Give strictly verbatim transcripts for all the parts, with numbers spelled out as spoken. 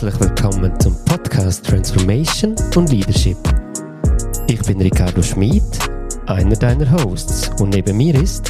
Herzlich willkommen zum Podcast Transformation und Leadership. Ich bin Ricardo Schmid, einer deiner Hosts, und neben mir ist...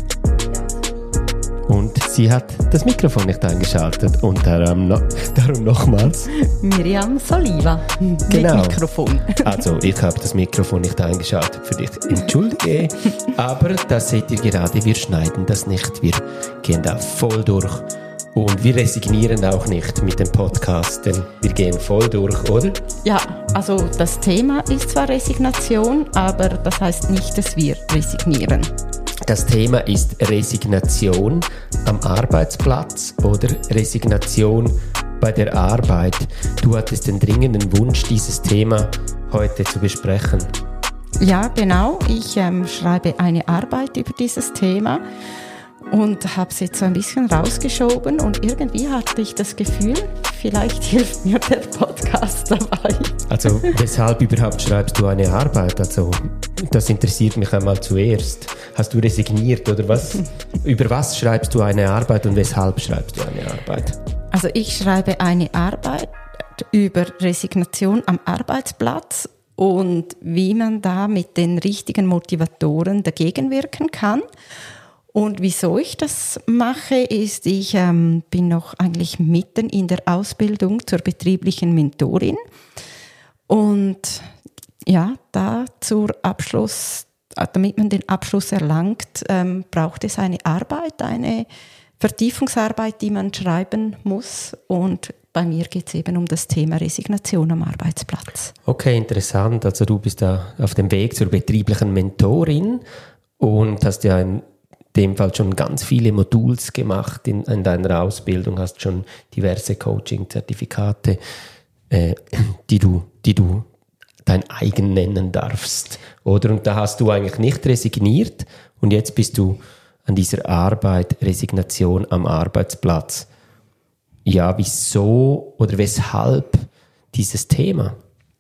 Und sie hat das Mikrofon nicht eingeschaltet und darum, no, darum nochmals... Miriam Soliva, genau. Mit Mikrofon. Also, ich habe das Mikrofon nicht eingeschaltet für dich. Entschuldige, aber das seht ihr gerade, wir schneiden das nicht. Wir gehen da voll durch. Und wir resignieren auch nicht mit dem Podcast, denn wir gehen voll durch, oder? Ja, also das Thema ist zwar Resignation, aber das heißt nicht, dass wir resignieren. Das Thema ist Resignation am Arbeitsplatz oder Resignation bei der Arbeit. Du hattest den dringenden Wunsch, dieses Thema heute zu besprechen. Ja, genau. Ich ähm, schreibe eine Arbeit über dieses Thema und habe es jetzt so ein bisschen rausgeschoben und irgendwie hatte ich das Gefühl, vielleicht hilft mir der Podcast dabei. Also weshalb überhaupt schreibst du eine Arbeit? Also das interessiert mich einmal zuerst. Hast du resigniert oder was? Über was schreibst du eine Arbeit und weshalb schreibst du eine Arbeit? Also ich schreibe eine Arbeit über Resignation am Arbeitsplatz und wie man da mit den richtigen Motivatoren dagegen wirken kann. Und wieso ich das mache, ist, ich ähm, bin noch eigentlich mitten in der Ausbildung zur betrieblichen Mentorin. Und ja, da zur Abschluss, damit man den Abschluss erlangt, ähm, braucht es eine Arbeit, eine Vertiefungsarbeit, die man schreiben muss. Und bei mir geht es eben um das Thema Resignation am Arbeitsplatz. Okay, interessant. Also du bist da auf dem Weg zur betrieblichen Mentorin und hast ja ein in dem Fall schon ganz viele Moduls gemacht in, in deiner Ausbildung, hast schon diverse Coaching-Zertifikate, äh, die du, die du dein eigen nennen darfst, oder? Und da hast du eigentlich nicht resigniert und jetzt bist du an dieser Arbeit, Resignation am Arbeitsplatz. Ja, wieso oder weshalb dieses Thema?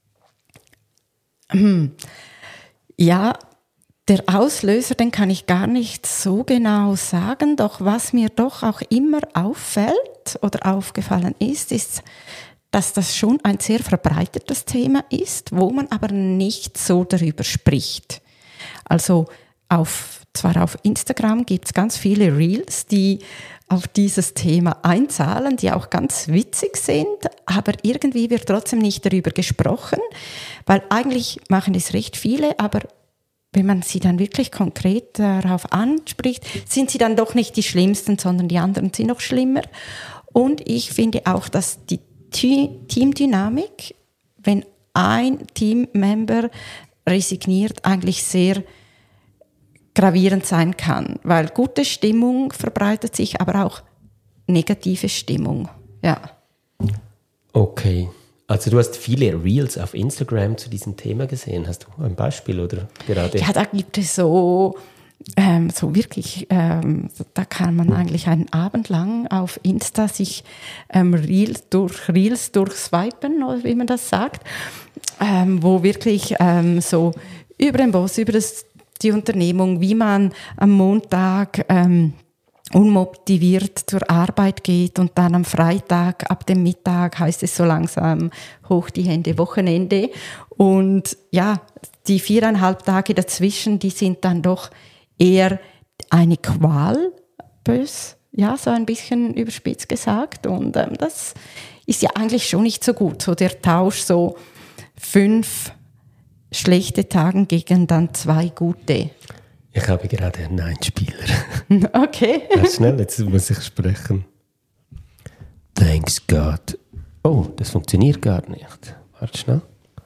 Hm. Ja, der Auslöser, den kann ich gar nicht so genau sagen, doch was mir doch auch immer auffällt oder aufgefallen ist, ist, dass das schon ein sehr verbreitetes Thema ist, wo man aber nicht so darüber spricht. Also auf, zwar auf Instagram gibt es ganz viele Reels, die auf dieses Thema einzahlen, die auch ganz witzig sind, aber irgendwie wird trotzdem nicht darüber gesprochen, weil eigentlich machen es recht viele, aber wenn man sie dann wirklich konkret darauf anspricht, sind sie dann doch nicht die Schlimmsten, sondern die anderen sind noch schlimmer. Und ich finde auch, dass die Teamdynamik, wenn ein Teammember resigniert, eigentlich sehr gravierend sein kann. Weil gute Stimmung verbreitet sich, aber auch negative Stimmung. Ja. Okay. Also du hast viele Reels auf Instagram zu diesem Thema gesehen. Hast du ein Beispiel oder gerade? Ja, da gibt es so, ähm, so wirklich, ähm, da kann man eigentlich einen Abend lang auf Insta sich ähm, Reels durch Reels durchswipen, oder wie man das sagt, ähm, wo wirklich ähm, so über den Boss, über das, die Unternehmung, wie man am Montag ähm, unmotiviert zur Arbeit geht und dann am Freitag ab dem Mittag heißt es so langsam hoch die Hände, Wochenende. Und ja, die viereinhalb Tage dazwischen, die sind dann doch eher eine Qual, bös, ja, so ein bisschen überspitzt gesagt. Und ähm, das ist ja eigentlich schon nicht so gut, so der Tausch, so fünf schlechte Tage gegen dann zwei gute. Ich habe gerade einen Einspieler. Okay. Ja, schnell, jetzt muss ich sprechen. Thanks God. Oh, das funktioniert gar nicht. Warte schnell.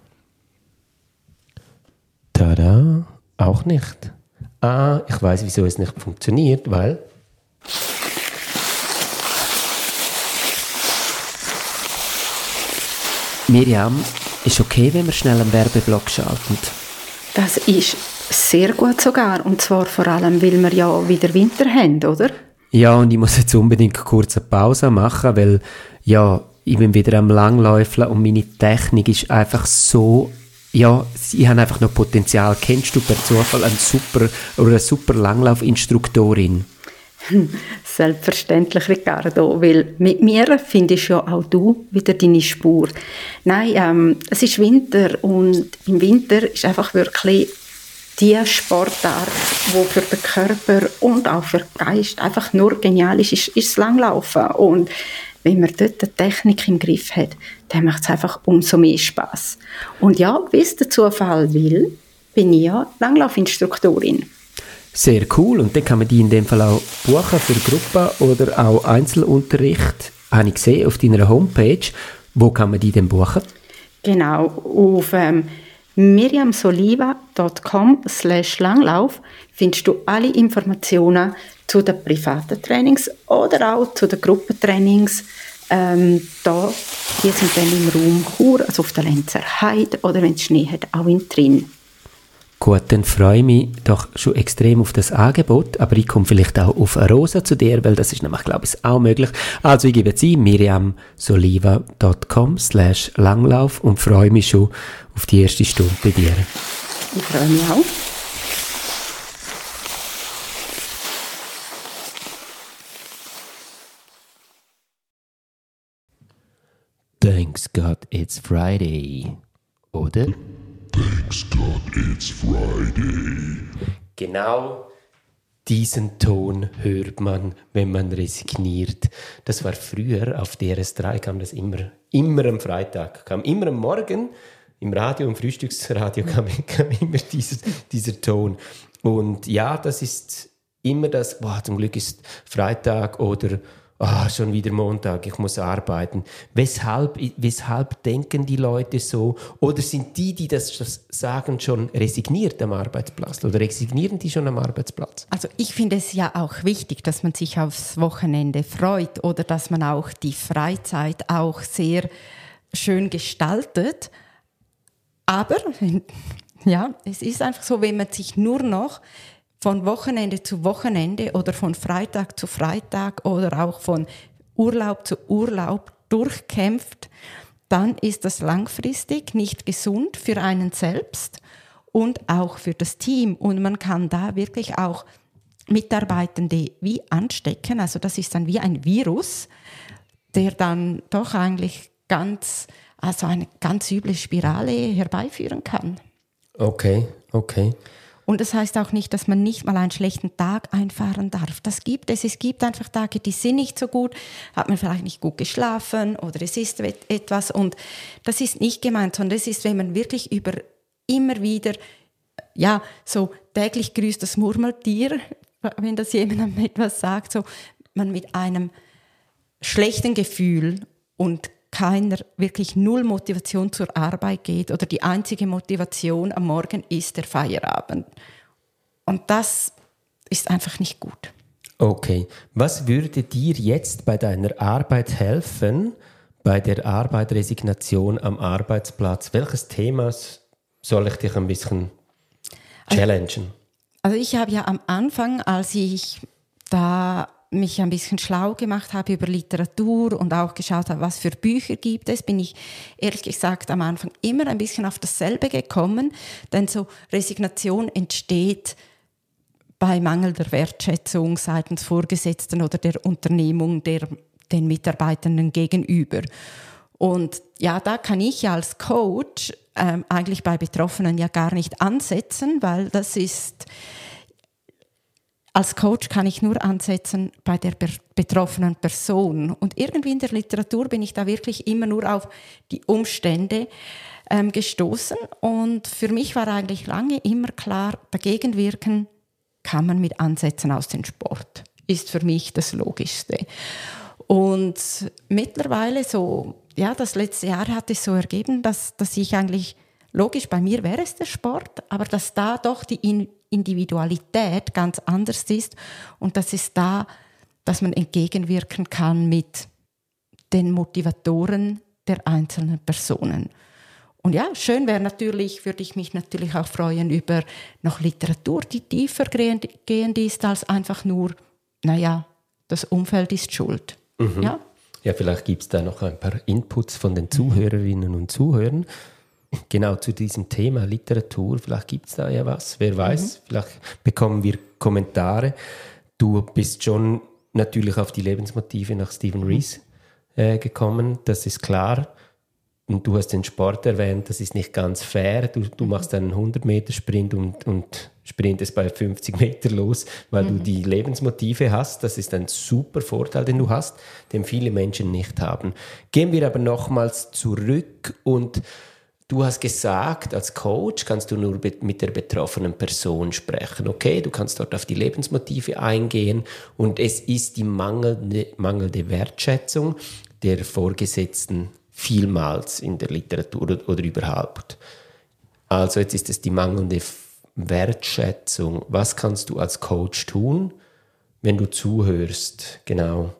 Tada, auch nicht. Ah, ich weiß, wieso es nicht funktioniert, weil... Miriam, ist okay, wenn wir schnell einen Werbeblock schalten? Das ist sehr gut sogar. Und zwar vor allem, weil wir ja wieder Winter haben, oder? Ja, und ich muss jetzt unbedingt kurz eine Pause machen, weil ja, ich bin wieder am Langläufeln und meine Technik ist einfach so, ja, ich habe einfach noch Potenzial. Kennst du per Zufall einen super oder eine super Langlaufinstruktorin? Selbstverständlich, Ricardo, weil mit mir findest ja auch du wieder deine Spur. Nein, ähm, es ist Winter und im Winter ist einfach wirklich die Sportart, die für den Körper und auch für den Geist einfach nur genial ist, ist, ist das Langlaufen. Und wenn man dort die Technik im Griff hat, dann macht es einfach umso mehr Spass. Und ja, wie es der Zufall will, bin ich ja Langlaufinstruktorin. Sehr cool. Und dann kann man die in dem Fall auch buchen für Gruppe oder auch Einzelunterricht. Habe ich gesehen auf deiner Homepage. Wo kann man die denn buchen? Genau, auf ähm, miriamsoliva.com slash Langlauf findest du alle Informationen zu den privaten Trainings oder auch zu den Gruppentrainings. Ähm, da, die sind dann im Raum Chur, also auf der Lenzer Heide oder wenn es Schnee hat, auch in Trin. Gut, dann freue ich mich doch schon extrem auf das Angebot, aber ich komme vielleicht auch auf eine Rosa zu dir, weil das ist nämlich, glaube ich, auch möglich. Also ich gebe jetzt ein, miriamsoliva.com slash Langlauf und freue mich schon auf die erste Stunde bei dir. Ich freue mich auch. Thanks God it's Friday, oder? Thanks God it's Friday. Genau diesen Ton hört man, wenn man resigniert. Das war früher, auf D R S drei kam das immer, immer am Freitag, kam immer am Morgen, im Radio, im Frühstücksradio kam, kam immer dieser, dieser Ton. Und ja, das ist immer das, boah, zum Glück ist Freitag oder ah, schon wieder Montag, ich muss arbeiten. Weshalb, weshalb denken die Leute so? Oder sind die, die das sagen, schon resigniert am Arbeitsplatz? Oder resignieren die schon am Arbeitsplatz? Also ich finde es ja auch wichtig, dass man sich aufs Wochenende freut oder dass man auch die Freizeit auch sehr schön gestaltet. Aber ja, es ist einfach so, wenn man sich nur noch von Wochenende zu Wochenende oder von Freitag zu Freitag oder auch von Urlaub zu Urlaub durchkämpft, dann ist das langfristig nicht gesund für einen selbst und auch für das Team. Und man kann da wirklich auch Mitarbeitende wie anstecken. Also das ist dann wie ein Virus, der dann doch eigentlich ganz, also eine ganz üble Spirale herbeiführen kann. Okay, okay. Und das heißt auch nicht, dass man nicht mal einen schlechten Tag einfahren darf. Das gibt es. Es gibt einfach Tage, die sind nicht so gut, hat man vielleicht nicht gut geschlafen oder es ist etwas. Und das ist nicht gemeint, sondern es ist, wenn man wirklich über immer wieder, ja, so täglich grüßt das Murmeltier, wenn das jemandem etwas sagt, so man mit einem schlechten Gefühl und keiner wirklich null Motivation zur Arbeit geht oder die einzige Motivation am Morgen ist der Feierabend. Und das ist einfach nicht gut. Okay. Was würde dir jetzt bei deiner Arbeit helfen, bei der Arbeit-Resignation am Arbeitsplatz? Welches Thema soll ich dich ein bisschen challengen? Also ich habe ja am Anfang, als ich da mich ein bisschen schlau gemacht habe über Literatur und auch geschaut habe, was für Bücher gibt es, bin ich ehrlich gesagt am Anfang immer ein bisschen auf dasselbe gekommen, denn so Resignation entsteht bei mangelnder Wertschätzung seitens Vorgesetzten oder der Unternehmung der, den Mitarbeitenden gegenüber. Und ja, da kann ich ja als Coach ähm, eigentlich bei Betroffenen ja gar nicht ansetzen, weil das ist... Als Coach kann ich nur ansetzen bei der betroffenen Person. Und irgendwie in der Literatur bin ich da wirklich immer nur auf die Umstände ähm, gestoßen. Und für mich war eigentlich lange immer klar, dagegen wirken kann man mit Ansätzen aus dem Sport. Ist für mich das Logischste. Und mittlerweile so, ja, das letzte Jahr hat es so ergeben, dass, dass ich eigentlich, logisch, bei mir wäre es der Sport, aber dass da doch die in Individualität ganz anders ist und das ist da, dass man entgegenwirken kann mit den Motivatoren der einzelnen Personen. Und ja, schön wäre natürlich, würde ich mich natürlich auch freuen über noch Literatur, die tiefer gehend ist als einfach nur, naja, das Umfeld ist schuld. Mhm. Ja? Ja, vielleicht gibt es da noch ein paar Inputs von den Zuhörerinnen und Zuhörern. Genau zu diesem Thema Literatur, vielleicht gibt es da ja was, wer weiß, mhm. Vielleicht bekommen wir Kommentare. du bist schon natürlich auf die Lebensmotive nach Stephen Rees äh, gekommen, das ist klar. Und du hast den Sport erwähnt, das ist nicht ganz fair. Du, du machst einen hundert-Meter-Sprint und, und sprintest bei fünfzig Meter los, weil mhm. du die Lebensmotive hast. Das ist ein super Vorteil, den du hast, den viele Menschen nicht haben. Gehen wir aber nochmals zurück und du hast gesagt, als Coach kannst du nur mit der betroffenen Person sprechen. Okay, du kannst dort auf die Lebensmotive eingehen und es ist die mangelnde, mangelnde Wertschätzung der Vorgesetzten vielmals in der Literatur oder, oder überhaupt. Also jetzt ist es die mangelnde Wertschätzung. Was kannst du als Coach tun, wenn du zuhörst? Genau.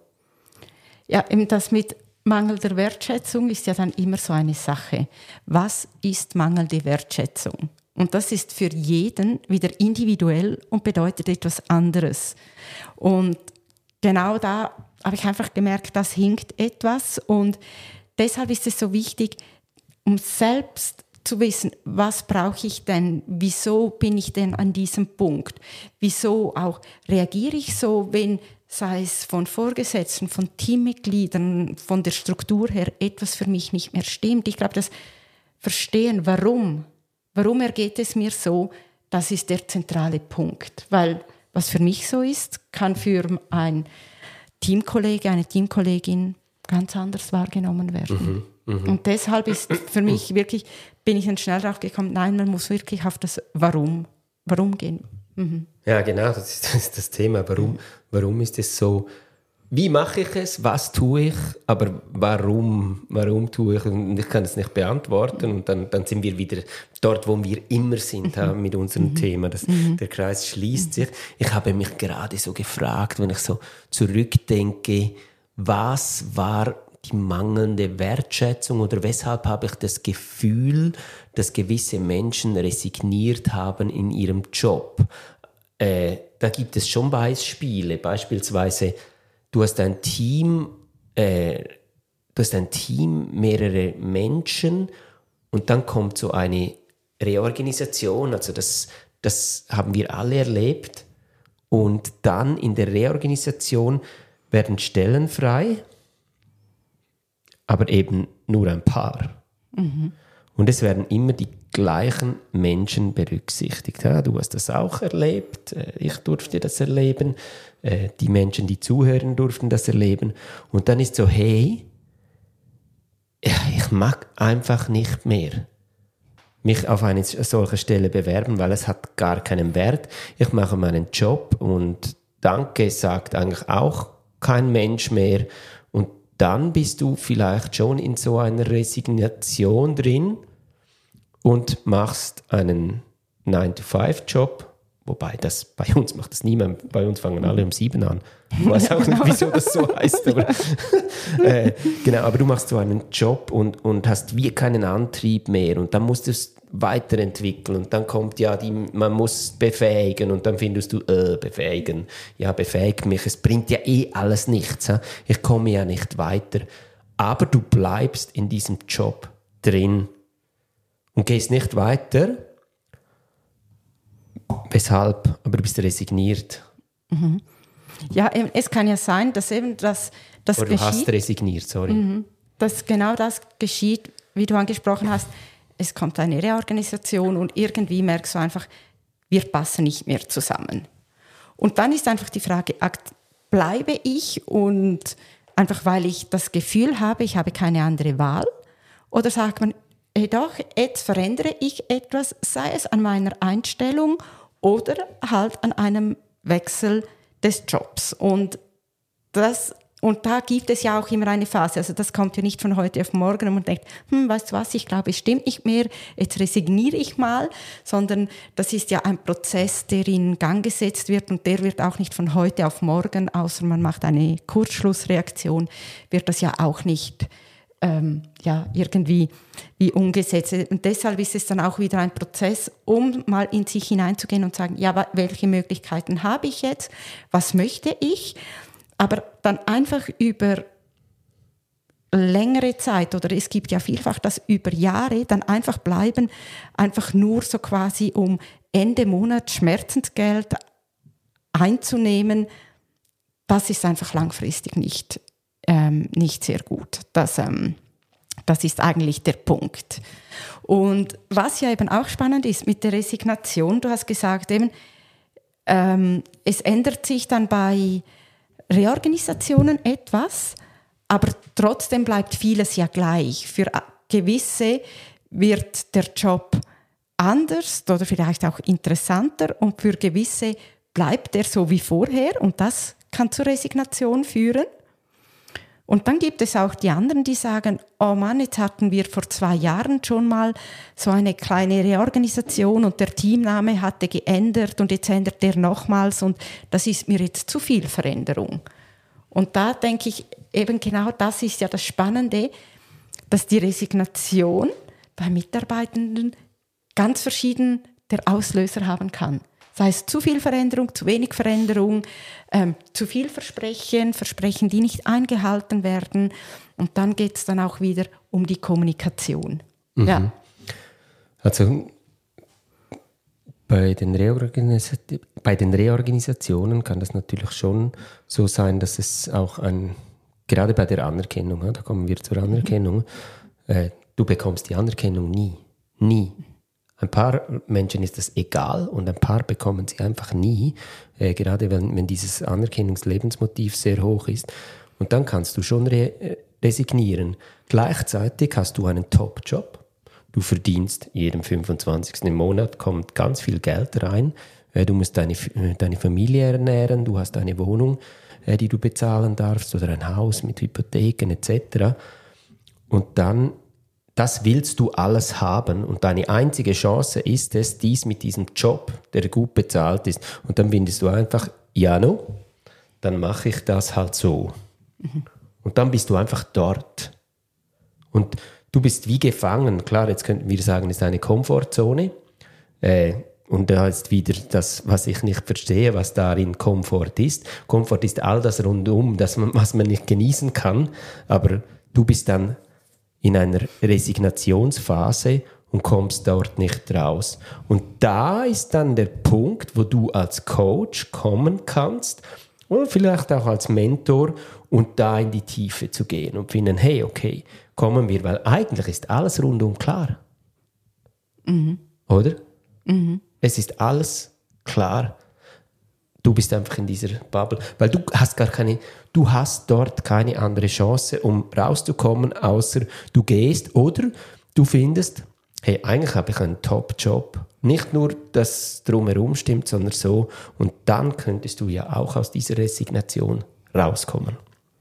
Ja, eben das mit mangelnder Wertschätzung ist ja dann immer so eine Sache. Was ist mangelnde Wertschätzung? Und das ist für jeden wieder individuell und bedeutet etwas anderes. Und genau da habe ich einfach gemerkt, das hinkt etwas und deshalb ist es so wichtig, um selbst zu wissen, was brauche ich denn, wieso bin ich denn an diesem Punkt, wieso auch reagiere ich so, wenn, sei es von Vorgesetzten, von Teammitgliedern, von der Struktur her etwas für mich nicht mehr stimmt. Ich glaube, das Verstehen, warum, warum ergeht es mir so, das ist der zentrale Punkt, weil was für mich so ist, kann für ein Teamkollege, eine Teamkollegin ganz anders wahrgenommen werden. Mhm, mh. Und deshalb ist für mich wirklich, bin ich dann schnell drauf gekommen, nein, man muss wirklich auf das Warum, Warum gehen. Mhm. Ja, genau, das ist, das ist das Thema. Warum, warum ist es so? Wie mache ich es? Was tue ich? Aber warum? Warum tue ich? Und ich kann es nicht beantworten. Und dann, dann sind wir wieder dort, wo wir immer sind, mhm. mit unserem mhm. Thema. Das, mhm. Der Kreis schließt sich. Ich habe mich gerade so gefragt, wenn ich so zurückdenke, was war die mangelnde Wertschätzung oder weshalb habe ich das Gefühl, dass gewisse Menschen resigniert haben in ihrem Job? Äh, da gibt es schon Beispiele. Beispielsweise, du hast ein Team, äh, du hast ein Team, mehrere Menschen und dann kommt so eine Reorganisation. Also das, das haben wir alle erlebt. Und dann in der Reorganisation werden Stellen frei, aber eben nur ein paar. Mhm. Und es werden immer die gleichen Menschen berücksichtigt. Ja, du hast das auch erlebt, ich durfte das erleben, die Menschen, die zuhören, durften das erleben. Und dann ist so, hey, ich mag einfach nicht mehr mich auf eine solche Stelle bewerben, weil es hat gar keinen Wert. Ich mache meinen Job und Danke sagt eigentlich auch kein Mensch mehr. Und dann bist du vielleicht schon in so einer Resignation drin und machst einen nine to five Job. Wobei, das, bei uns macht das niemand. Bei uns fangen alle um sieben an. Ich weiß auch nicht, wieso das so heißt. Aber, äh, genau, aber du machst so einen Job und, und hast wie keinen Antrieb mehr. Und dann musst du es weiterentwickeln. Und dann kommt ja, die, man muss befähigen. Und dann findest du, äh, befähigen. Ja, befähigt mich. Es bringt ja eh alles nichts. He? Ich komme ja nicht weiter. Aber du bleibst in diesem Job drin und gehst nicht weiter. Weshalb? Aber du bist resigniert. Mhm. Ja, es kann ja sein, dass eben das, das Oder du geschieht. hast resigniert, sorry. Mhm. Dass genau das geschieht, wie du angesprochen hast. Es kommt eine Reorganisation und irgendwie merkst du einfach, wir passen nicht mehr zusammen. Und dann ist einfach die Frage, bleibe ich und einfach weil ich das Gefühl habe, ich habe keine andere Wahl? Oder sagt man, hey doch, jetzt verändere ich etwas, sei es an meiner Einstellung oder halt an einem Wechsel des Jobs. Und, das, und da gibt es ja auch immer eine Phase. Also das kommt ja nicht von heute auf morgen und man denkt, hm, weißt du was, ich glaube, es stimmt nicht mehr, jetzt resigniere ich mal, sondern das ist ja ein Prozess, der in Gang gesetzt wird und der wird auch nicht von heute auf morgen, außer man macht eine Kurzschlussreaktion, wird das ja auch nicht Ähm, ja, irgendwie wie umgesetzt. Und deshalb ist es dann auch wieder ein Prozess, um mal in sich hineinzugehen und sagen, ja, welche Möglichkeiten habe ich jetzt, was möchte ich, aber dann einfach über längere Zeit, oder es gibt ja vielfach das über Jahre, dann einfach bleiben, einfach nur so quasi um Ende Monat Schmerzensgeld einzunehmen, das ist einfach langfristig nicht, ähm, nicht sehr gut. Das, ähm, das ist eigentlich der Punkt. Und was ja eben auch spannend ist mit der Resignation, du hast gesagt, eben, ähm, es ändert sich dann bei Reorganisationen etwas, aber trotzdem bleibt vieles ja gleich. Für gewisse wird der Job anders oder vielleicht auch interessanter und für gewisse bleibt er so wie vorher und das kann zur Resignation führen. Und dann gibt es auch die anderen, die sagen, oh Mann, jetzt hatten wir vor zwei Jahren schon mal so eine kleine Reorganisation und der Teamname hatte geändert und jetzt ändert der nochmals und das ist mir jetzt zu viel Veränderung. Und da denke ich, eben genau das ist ja das Spannende, dass die Resignation bei Mitarbeitenden ganz verschieden der Auslöser haben kann. Sei es zu viel Veränderung, zu wenig Veränderung, ähm, zu viel Versprechen, Versprechen, die nicht eingehalten werden. Und dann geht es dann auch wieder um die Kommunikation. Mhm. Ja. Also bei den, Reorganisat- bei den Reorganisationen kann das natürlich schon so sein, dass es auch ein, gerade bei der Anerkennung, da kommen wir zur Anerkennung, äh, du bekommst die Anerkennung nie. Nie. Ein paar Menschen ist das egal und ein paar bekommen sie einfach nie, äh, gerade wenn, wenn dieses Anerkennungslebensmotiv sehr hoch ist. Und dann kannst du schon re- resignieren. Gleichzeitig hast du einen Top-Job. Du verdienst jeden fünfundzwanzigsten im Monat, kommt ganz viel Geld rein. Äh, du musst deine, deine Familie ernähren, du hast eine Wohnung, äh, die du bezahlen darfst oder ein Haus mit Hypotheken et cetera. Und dann das willst du alles haben und deine einzige Chance ist es, dies mit diesem Job, der gut bezahlt ist. Und dann findest du einfach, ja, no, dann mache ich das halt so. Mhm. Und dann bist du einfach dort. Und du bist wie gefangen. Klar, jetzt könnten wir sagen, es ist eine Komfortzone. Äh, und da ist wieder das, was ich nicht verstehe, was darin Komfort ist. Komfort ist all das rundum, das man, was man nicht genießen kann. Aber du bist dann in einer Resignationsphase und kommst dort nicht raus. Und da ist dann der Punkt, wo du als Coach kommen kannst oder vielleicht auch als Mentor und da in die Tiefe zu gehen und finden, hey, okay, kommen wir, weil eigentlich ist alles rundum klar. Mhm. Oder? Mhm. Es ist alles klar. Du bist einfach in dieser Bubble, weil du hast gar keine, du hast dort keine andere Chance, um rauszukommen, außer du gehst oder du findest, hey, eigentlich habe ich einen Top-Job. Nicht nur, dass drumherum stimmt, sondern so. Und dann könntest du ja auch aus dieser Resignation rauskommen.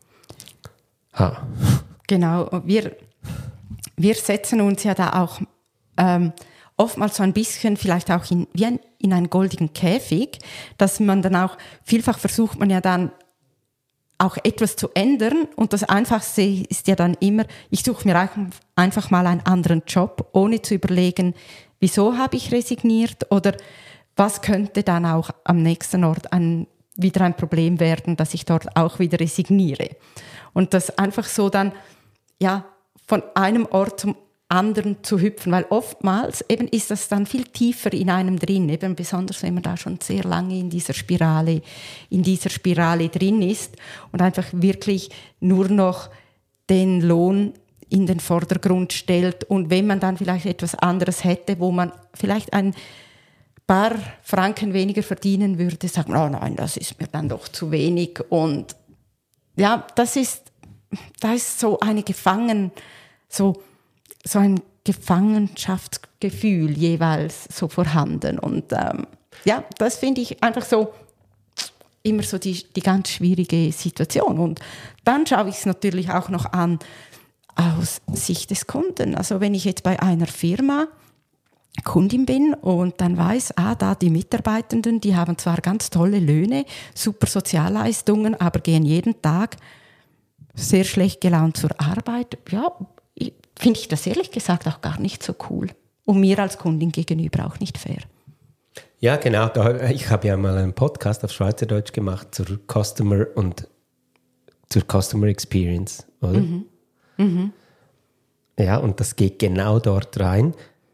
Ha. Genau, wir, wir setzen uns ja da auch ähm, oftmals so ein bisschen vielleicht auch in, wie ein, in einen goldenen Käfig, dass man dann auch, vielfach versucht man ja dann auch etwas zu ändern und das Einfachste ist ja dann immer, ich suche mir einfach mal einen anderen Job, ohne zu überlegen, wieso habe ich resigniert oder was könnte dann auch am nächsten Ort ein, wieder ein Problem werden, dass ich dort auch wieder resigniere. Und das einfach so dann, ja, von einem Ort zum anderen zu hüpfen, weil oftmals eben ist das dann viel tiefer in einem drin, eben besonders wenn man da schon sehr lange in dieser Spirale, in dieser Spirale drin ist und einfach wirklich nur noch den Lohn in den Vordergrund stellt und wenn man dann vielleicht etwas anderes hätte, wo man vielleicht ein paar Franken weniger verdienen würde, sagt man, oh nein, das ist mir dann doch zu wenig und ja, das ist, da ist so eine Gefangen, so so ein Gefangenschaftsgefühl jeweils so vorhanden. Und ähm, ja, das finde ich einfach so immer so die, die ganz schwierige Situation. Und dann schaue ich es natürlich auch noch an aus Sicht des Kunden. Also wenn ich jetzt bei einer Firma Kundin bin und dann weiß, ah, da die Mitarbeitenden, die haben zwar ganz tolle Löhne, super Sozialleistungen, aber gehen jeden Tag sehr schlecht gelaunt zur Arbeit. Ja, finde ich das ehrlich gesagt auch gar nicht so cool. Und mir als Kundin gegenüber auch nicht fair. Ja, genau. Da, ich habe ja mal einen Podcast auf Schweizerdeutsch gemacht zur Customer und zur Customer Experience, oder? Mhm. Mhm. Ja, und das geht genau dort rein.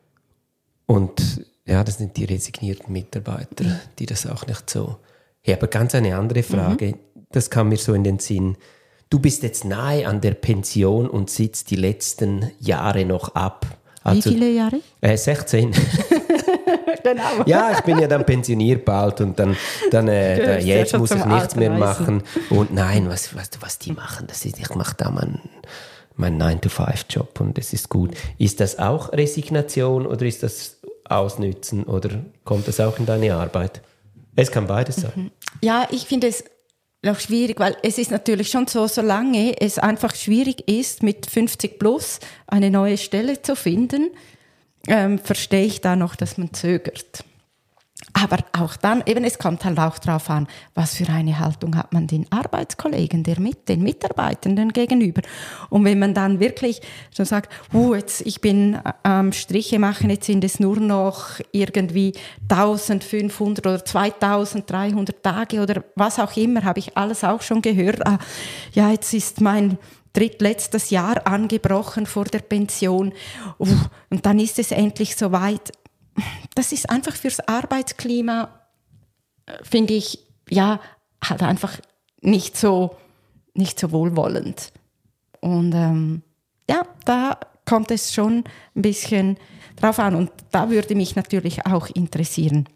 Und ja, das sind die resignierten Mitarbeiter, die das auch nicht so... Ja, aber ganz eine andere Frage. Mhm. das kam mir so in den Sinn. Du bist jetzt nahe an der Pension und sitzt die letzten Jahre noch ab. Also, wie viele Jahre? Äh, sechzehn. Genau. Ja, ich bin ja dann pensioniert bald und dann, dann äh, ja, jetzt muss ich nichts mehr machen. Und nein, was, was, was die machen, das ist, ich mache da meinen mein nine to five Job und das ist gut. Ist das auch Resignation oder ist das Ausnützen oder kommt das auch in deine Arbeit? Es kann beides sein. Ja, ich finde es noch schwierig, weil es ist natürlich schon so, solange es einfach schwierig ist, mit fünfzig plus eine neue Stelle zu finden, ähm, verstehe ich da noch, dass man zögert. Aber auch dann, eben, es kommt halt auch darauf an, was für eine Haltung hat man den Arbeitskollegen, der mit, den Mitarbeitenden gegenüber. Und wenn man dann wirklich so sagt, uh, jetzt, ich bin am ähm, Striche machen, jetzt sind es nur noch irgendwie eintausendfünfhundert oder zweitausenddreihundert Tage oder was auch immer, habe ich alles auch schon gehört. Ah, ja, jetzt ist mein drittletztes Jahr angebrochen vor der Pension. Uh, und dann ist es endlich soweit. Das ist einfach fürs Arbeitsklima, finde ich, ja, halt einfach nicht so, nicht so wohlwollend. Und ähm, ja, da kommt es schon ein bisschen drauf an. Und da würde mich natürlich auch interessieren,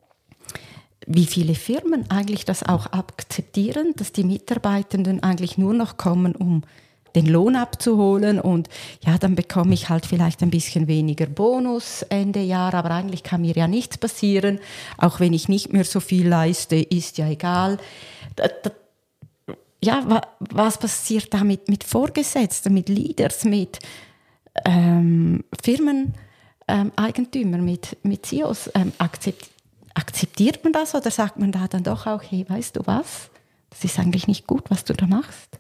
wie viele Firmen eigentlich das auch akzeptieren, dass die Mitarbeitenden eigentlich nur noch kommen, um den Lohn abzuholen und ja, dann bekomme ich halt vielleicht ein bisschen weniger Bonus Ende Jahr, aber eigentlich kann mir ja nichts passieren, auch wenn ich nicht mehr so viel leiste, ist ja egal. Da, da, ja, wa, was passiert da mit, mit Vorgesetzten, mit Leaders, mit ähm, Firmeneigentümern, ähm, mit, mit C E Os? Ähm, akzept, akzeptiert man das oder sagt man da dann doch auch, hey, weißt du was, das ist eigentlich nicht gut, was du da machst?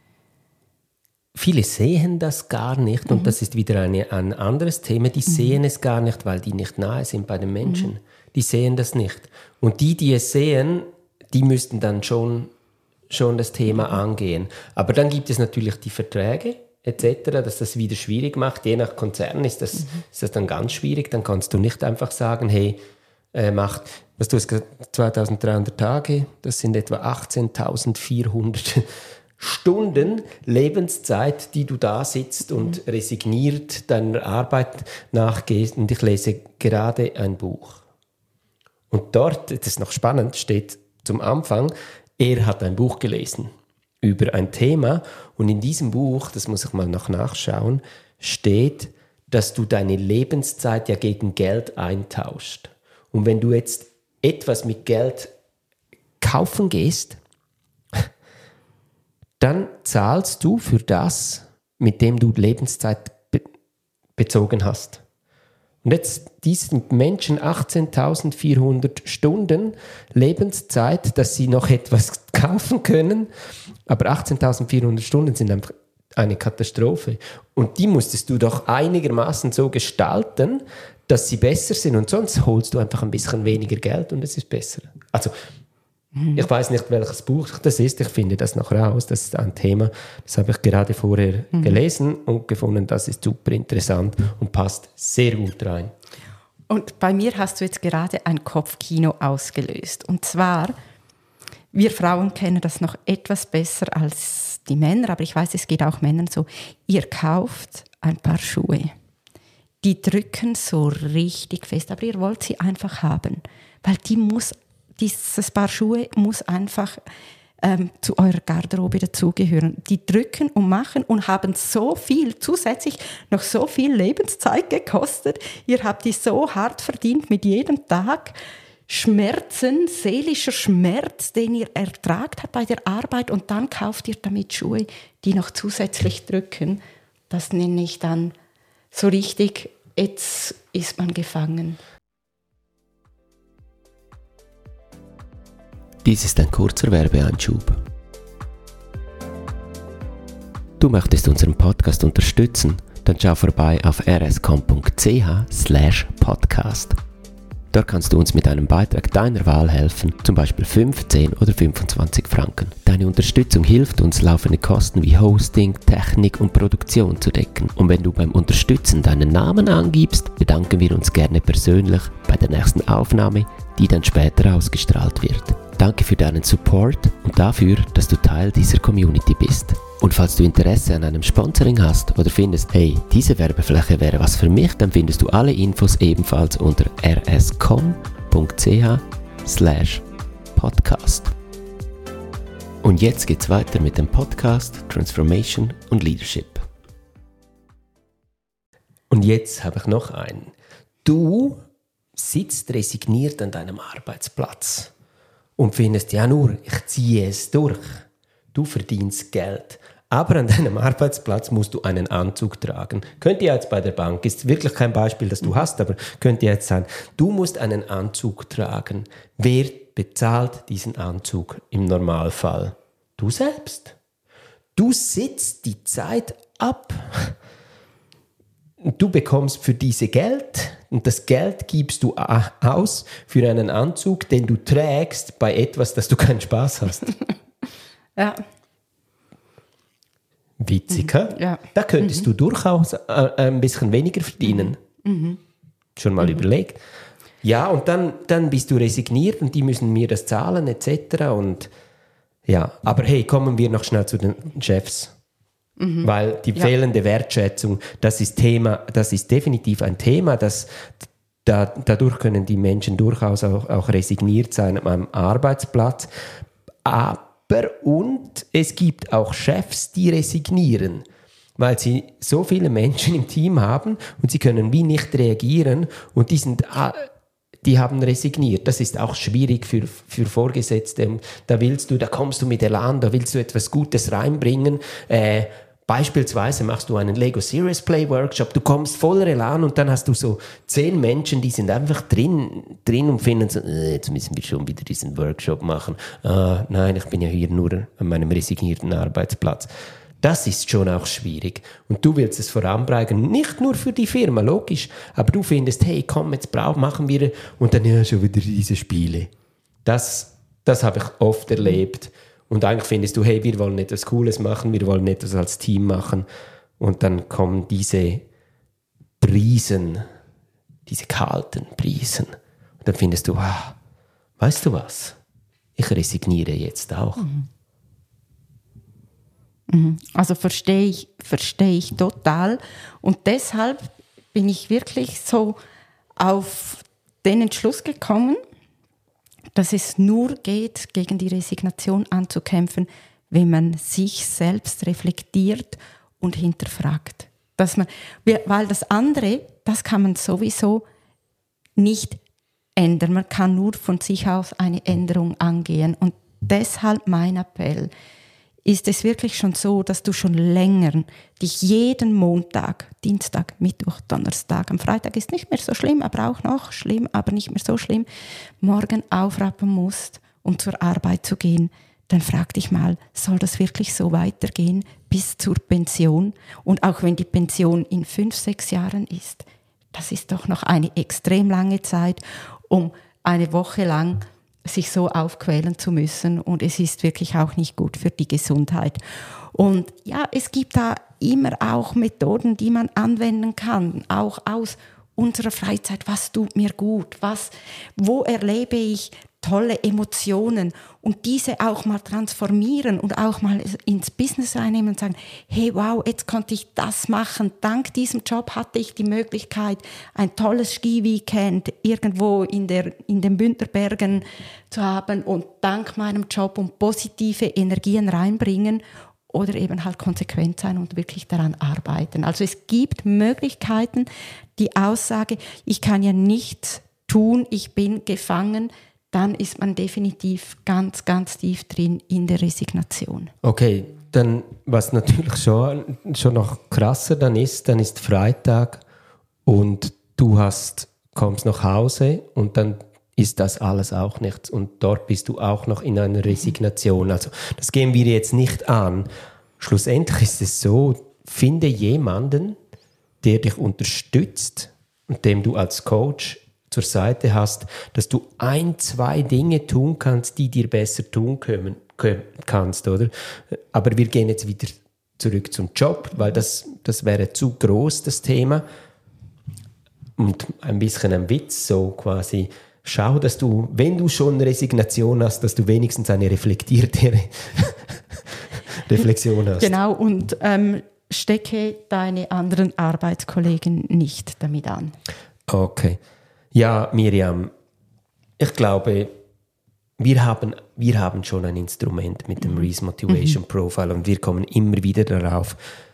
Viele sehen das gar nicht und mhm. das ist wieder eine, ein anderes Thema. Die mhm. sehen es gar nicht, weil die nicht nahe sind bei den Menschen. Mhm. Die sehen das nicht. Und die, die es sehen, die müssten dann schon, schon das Thema mhm. angehen. Aber dann gibt es natürlich die Verträge et cetera, dass das wieder schwierig macht. Je nach Konzern ist das, mhm. ist das dann ganz schwierig. Dann kannst du nicht einfach sagen, hey, äh, macht, was du hast gesagt, zweitausenddreihundert Tage, das sind etwa achtzehntausendvierhundert Stunden Lebenszeit, die du da sitzt und mhm. resigniert deiner Arbeit nachgehst. Und ich lese gerade ein Buch. Und dort, das ist noch spannend, steht zum Anfang, er hat ein Buch gelesen über ein Thema. Und in diesem Buch, das muss ich mal noch nachschauen, steht, dass du deine Lebenszeit ja gegen Geld eintauscht. Und wenn du jetzt etwas mit Geld kaufen gehst, dann zahlst du für das, mit dem du Lebenszeit be- bezogen hast. Und jetzt diesen Menschen achtzehntausendvierhundert Stunden Lebenszeit, dass sie noch etwas kaufen können, aber achtzehntausendvierhundert Stunden sind einfach eine Katastrophe. Und die musstest du doch einigermaßen so gestalten, dass sie besser sind und sonst holst du einfach ein bisschen weniger Geld und es ist besser. Also ich weiß nicht, welches Buch das ist, ich finde das noch raus, das ist ein Thema, das habe ich gerade vorher mhm. gelesen und gefunden, das ist super interessant und passt sehr gut rein. Und bei mir hast du jetzt gerade ein Kopfkino ausgelöst. Und zwar, wir Frauen kennen das noch etwas besser als die Männer, aber ich weiß, es geht auch Männern so. Ihr kauft ein paar Schuhe, die drücken so richtig fest, aber ihr wollt sie einfach haben, weil die muss Dieses Paar Schuhe muss einfach ähm, zu eurer Garderobe dazugehören. Die drücken und machen und haben so viel, zusätzlich noch so viel Lebenszeit gekostet. Ihr habt die so hart verdient mit jedem Tag. Schmerzen, seelischer Schmerz, den ihr ertragt habt bei der Arbeit und dann kauft ihr damit Schuhe, die noch zusätzlich drücken. Das nenne ich dann so richtig, jetzt ist man gefangen. Dies ist ein kurzer Werbeeinschub. Du möchtest unseren Podcast unterstützen? Dann schau vorbei auf r s com punkt c h slash podcast. Dort kannst du uns mit einem Beitrag deiner Wahl helfen, zum Beispiel fünfzehn oder fünfundzwanzig Franken. Deine Unterstützung hilft uns, laufende Kosten wie Hosting, Technik und Produktion zu decken. Und wenn du beim Unterstützen deinen Namen angibst, bedanken wir uns gerne persönlich bei der nächsten Aufnahme, die dann später ausgestrahlt wird. Danke für deinen Support und dafür, dass du Teil dieser Community bist. Und falls du Interesse an einem Sponsoring hast oder findest, hey, diese Werbefläche wäre was für mich, dann findest du alle Infos ebenfalls unter rscom punkt c h slash podcast. Und jetzt geht's weiter mit dem Podcast Transformation und Leadership. Und jetzt habe ich noch einen. Du sitzt resigniert an deinem Arbeitsplatz und findest, ja nur, ich ziehe es durch. Du verdienst Geld. Aber an deinem Arbeitsplatz musst du einen Anzug tragen. Könnte ja jetzt bei der Bank, ist wirklich kein Beispiel, das du hast, aber könnte jetzt sein, du musst einen Anzug tragen. Wer bezahlt diesen Anzug im Normalfall? Du selbst. Du sitzt die Zeit ab. Du bekommst für diese Geld und das Geld gibst du aus für einen Anzug, den du trägst bei etwas, das du keinen Spaß hast. Ja. Witzig, mhm. Ja. Da könntest mhm. du durchaus äh, ein bisschen weniger verdienen. Mhm. Schon mal mhm. überlegt. Ja, und dann, dann bist du resigniert und die müssen mir das zahlen et cetera. Und ja, aber hey, kommen wir noch schnell zu den Chefs. Mhm. Weil die ja. fehlende Wertschätzung, das ist Thema, das ist definitiv ein Thema, das da, dadurch können die Menschen durchaus auch, auch resigniert sein am Arbeitsplatz. Aber und es gibt auch Chefs, die resignieren, weil sie so viele Menschen im Team haben und sie können wie nicht reagieren und die, sind, die haben resigniert. Das ist auch schwierig für, für Vorgesetzte. Da willst du, da kommst du mit Elan, da willst du etwas Gutes reinbringen. Äh, Beispielsweise machst du einen Lego Serious Play Workshop, du kommst voller Elan und dann hast du so zehn Menschen, die sind einfach drin, drin und finden so, äh, jetzt müssen wir schon wieder diesen Workshop machen. Ah, nein, ich bin ja hier nur an meinem resignierten Arbeitsplatz. Das ist schon auch schwierig. Und du willst es voranbringen, nicht nur für die Firma, logisch, aber du findest, hey, komm, jetzt brauchen, machen wir, und dann ja schon wieder diese Spiele. Das, das habe ich oft erlebt. Und eigentlich findest du, hey, wir wollen etwas Cooles machen, wir wollen etwas als Team machen. Und dann kommen diese Prisen, diese kalten Prisen. Und dann findest du, ah, weißt du was? Ich resigniere jetzt auch. Mhm. Mhm. Also verstehe ich, verstehe ich total. Und deshalb bin ich wirklich so auf den Entschluss gekommen, dass es nur geht, gegen die Resignation anzukämpfen, wenn man sich selbst reflektiert und hinterfragt. Dass man, weil das andere, das kann man sowieso nicht ändern. Man kann nur von sich aus eine Änderung angehen. Und deshalb mein Appell: Ist es wirklich schon so, dass du schon länger dich jeden Montag, Dienstag, Mittwoch, Donnerstag, am Freitag ist nicht mehr so schlimm, aber auch noch schlimm, aber nicht mehr so schlimm, morgen aufrappen musst, um zur Arbeit zu gehen? Dann frag dich mal, soll das wirklich so weitergehen bis zur Pension? Und auch wenn die Pension in fünf, sechs Jahren ist, das ist doch noch eine extrem lange Zeit, um eine Woche lang sich so aufquälen zu müssen, und es ist wirklich auch nicht gut für die Gesundheit. Und ja, es gibt da immer auch Methoden, die man anwenden kann, auch aus unserer Freizeit. Was tut mir gut? Was, wo erlebe ich tolle Emotionen? Und diese auch mal transformieren und auch mal ins Business reinnehmen und sagen, hey, wow, jetzt konnte ich das machen. Dank diesem Job hatte ich die Möglichkeit, ein tolles Ski-Weekend irgendwo in, der, in den Bündnerbergen zu haben, und dank meinem Job und positive Energien reinbringen, oder eben halt konsequent sein und wirklich daran arbeiten. Also es gibt Möglichkeiten. Die Aussage, ich kann ja nichts tun, ich bin gefangen, dann ist man definitiv ganz, ganz tief drin in der Resignation. Okay, dann was natürlich schon, schon noch krasser dann ist, dann ist Freitag und du hast, kommst nach Hause und dann ist das alles auch nichts und dort bist du auch noch in einer Resignation. Also das gehen wir jetzt nicht an. Schlussendlich ist es so, finde jemanden, der dich unterstützt und dem du als Coach zur Seite hast, dass du ein, zwei Dinge tun kannst, die dir besser tun können, können, kannst, oder? Aber wir gehen jetzt wieder zurück zum Job, weil das, das wäre zu groß, das Thema. Und ein bisschen ein Witz, so quasi, schau, dass du, wenn du schon Resignation hast, dass du wenigstens eine reflektierte Reflexion hast. Genau, und ähm, stecke deine anderen Arbeitskollegen nicht damit an. Okay. Ja, Miriam, ich glaube, wir haben, wir haben schon ein Instrument mit dem Reese Motivation mhm. Profile und wir kommen immer wieder darauf.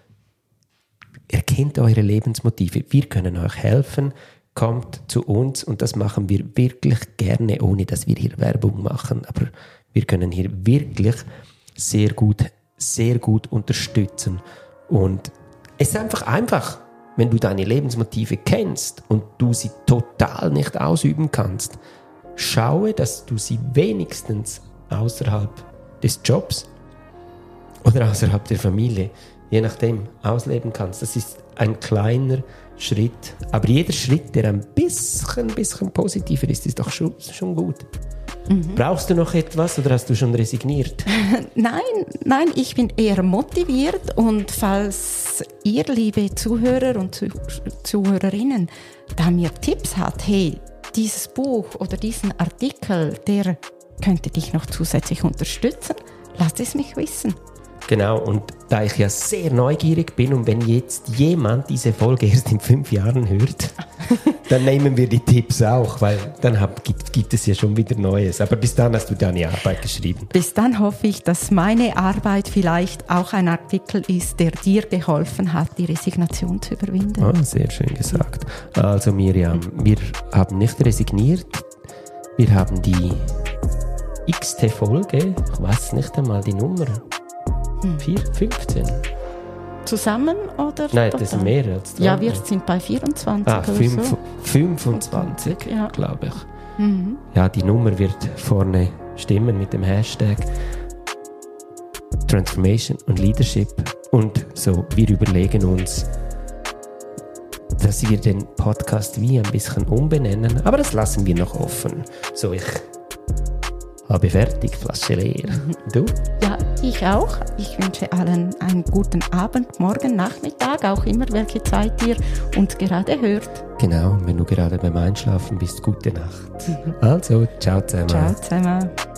Erkennt eure Lebensmotive. Wir können euch helfen. Kommt zu uns und das machen wir wirklich gerne, ohne dass wir hier Werbung machen. Aber wir können hier wirklich sehr gut, sehr gut unterstützen. Und es ist einfach einfach, wenn du deine Lebensmotive kennst und du sie total nicht ausüben kannst, schaue, dass du sie wenigstens außerhalb des Jobs oder außerhalb der Familie, je nachdem, ausleben kannst. Das ist ein kleiner Schritt. Aber jeder Schritt, der ein bisschen, bisschen positiver ist, ist doch schon, schon gut. Mhm. Brauchst du noch etwas oder hast du schon resigniert? Nein, nein, ich bin eher motiviert und falls ihr, liebe Zuhörer und Zuh- Zuhörerinnen, da mir Tipps habt, hey, dieses Buch oder diesen Artikel, der könnte dich noch zusätzlich unterstützen, lasst es mich wissen. Genau, und da ich ja sehr neugierig bin und wenn jetzt jemand diese Folge erst in fünf Jahren hört, dann nehmen wir die Tipps auch, weil dann hab, gibt, gibt es ja schon wieder Neues. Aber bis dann hast du deine Arbeit geschrieben. Bis dann hoffe ich, dass meine Arbeit vielleicht auch ein Artikel ist, der dir geholfen hat, die Resignation zu überwinden. Ah, sehr schön gesagt. Also Miriam, wir haben nicht resigniert, wir haben die x-te Folge, ich weiß nicht einmal die Nummer, vier, fünfzehn. Zusammen oder? Nein, total? das sind mehr als drei. Ja, wir sind bei vierundzwanzig ah, oder fünf, so. fünfundzwanzig, ja. glaube ich. Mhm. Ja, die Nummer wird vorne stimmen mit dem Hashtag Transformation und Leadership. Und so, wir überlegen uns, dass wir den Podcast wie ein bisschen umbenennen, aber das lassen wir noch offen. So, ich habe fertig, Flasche leer. Du? Ja, ich auch. Ich wünsche allen einen guten Abend, Morgen, Nachmittag, auch immer welche Zeit ihr uns gerade hört. Genau, wenn du gerade beim Einschlafen bist, gute Nacht. Also, ciao zusammen. Ciao zusammen.